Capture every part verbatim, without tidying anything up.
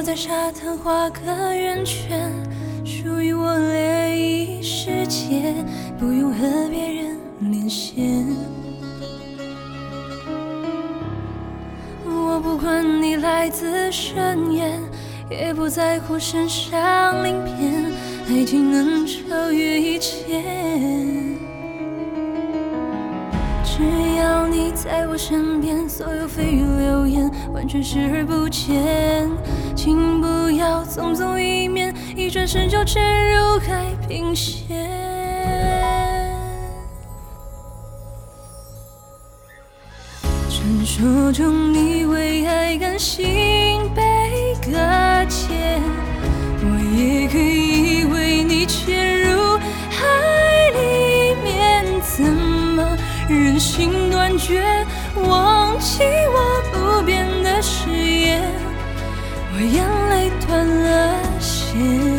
我在沙滩画个圆圈，属于我涟漪世界，不用和别人连线。我不管你来自深渊，也不在乎身上鳞片，爱情能超越一切。只要你在我身边，所有蜚语流言完全视而不见。请不要匆匆一面，一转身就沉入海平线。传说中你为爱甘心被搁浅，我也可以为你潜入海里面，怎么人心断绝，忘记我不变的誓言，我眼泪断了线。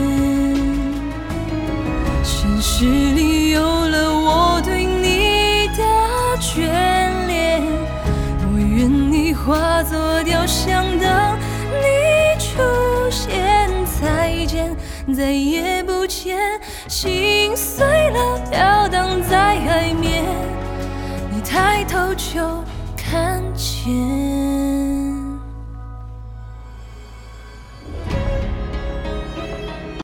现实里有了我对你的眷恋，我愿你化作雕像，等你出现。再见，再也不见，心碎了飘荡在海面，你抬头就看见。